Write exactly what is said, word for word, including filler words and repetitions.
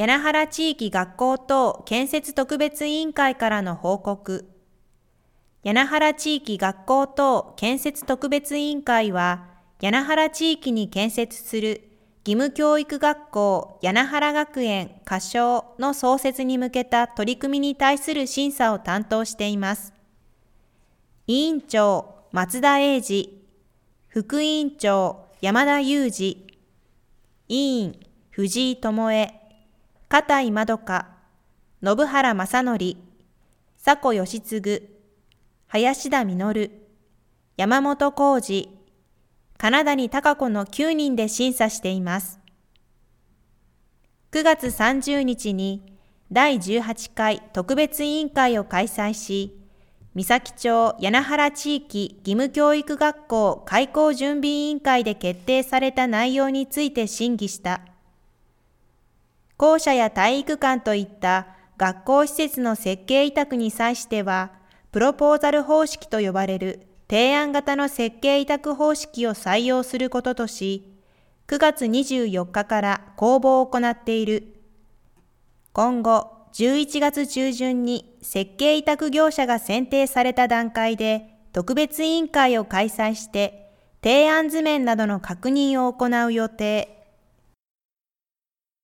谷那原地域学校等建設特別委員会からの報告。谷那原地域学校等建設特別委員会は、谷那原地域に建設する義務教育学校谷那原学園仮称の創設に向けた取り組みに対する審査を担当しています。委員長、松田英二、副委員長、山田裕二、委員、藤井智恵、片井まどか、信原正則、佐古義嗣、林田実、山本浩二、金谷貴子のきゅうにんで審査しています。くがつさんじゅうにちにだいじゅうはちかい特別委員会を開催し、三崎町谷那原地域義務教育学校開校準備委員会で決定された内容について審議した。校舎や体育館といった学校施設の設計委託に際しては、プロポーザル方式と呼ばれる提案型の設計委託方式を採用することとし、くがつにじゅうよっかから公募を行っている。今後、じゅういちがつちゅうじゅんに設計委託業者が選定された段階で特別委員会を開催して、提案図面などの確認を行う予定。